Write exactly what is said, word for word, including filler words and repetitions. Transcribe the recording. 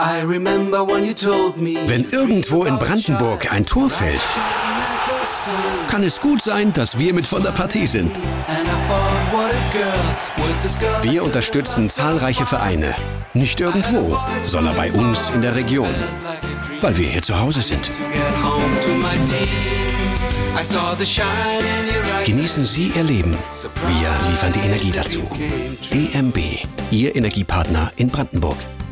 Wenn irgendwo in Brandenburg ein Tor fällt, kann es gut sein, dass wir mit von der Partie sind. Wir unterstützen zahlreiche Vereine. Nicht irgendwo, sondern bei uns in der Region. Weil wir hier zu Hause sind. Genießen Sie Ihr Leben. Wir liefern die Energie dazu. E M B, Ihr Energiepartner in Brandenburg.